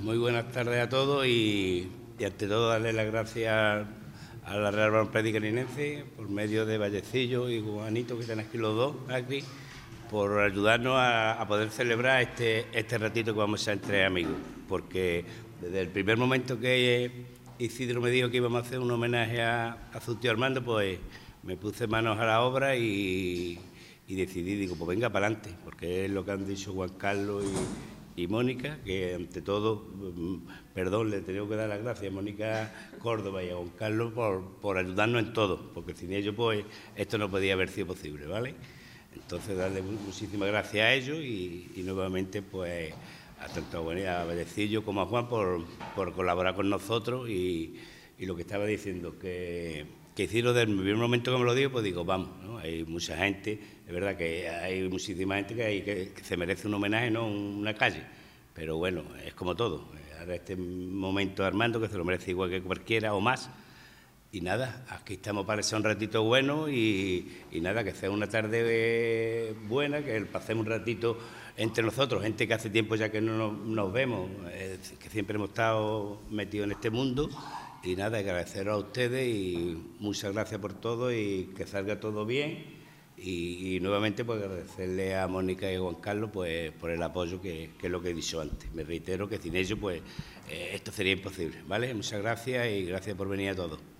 Muy buenas tardes a todos y ante todo darle las gracias a la Real Barón Caninense por medio de Vallecillo y Juanito, que están aquí los dos, aquí, por ayudarnos a poder celebrar este ratito que vamos a ser entre amigos, porque desde el primer momento que Isidro me dijo que íbamos a hacer un homenaje a su tío Armando, pues me puse manos a la obra y decidí, digo, pues venga para adelante, porque es lo que han dicho Juan Carlos y Mónica, que ante todo, perdón, le tengo que dar las gracias a Mónica Córdoba y a Juan Carlos por ayudarnos en todo, porque sin ellos pues esto no podía haber sido posible, ¿vale? Entonces darle muchísimas gracias a ellos y nuevamente pues a tanto a Vallecillo como a Juan por colaborar con nosotros y lo que estaba diciendo, que hicieron desde el primer momento que me lo digo, pues digo, vamos, ¿no? Hay mucha gente, es verdad que hay muchísima gente que se merece un homenaje, no una calle, pero bueno, es como todo. Ahora este momento Armando, que se lo merece igual que cualquiera o más, y nada, aquí estamos para ese un ratito bueno y nada, que sea una tarde buena, que pasemos un ratito entre nosotros, gente que hace tiempo ya que no nos vemos, que siempre hemos estado metidos en este mundo. Y nada, agradeceros a ustedes y muchas gracias por todo y que salga todo bien. Y nuevamente pues agradecerle a Mónica y a Juan Carlos pues por el apoyo que es lo que he dicho antes. Me reitero que sin ellos pues esto sería imposible, ¿vale? Muchas gracias y gracias por venir a todos.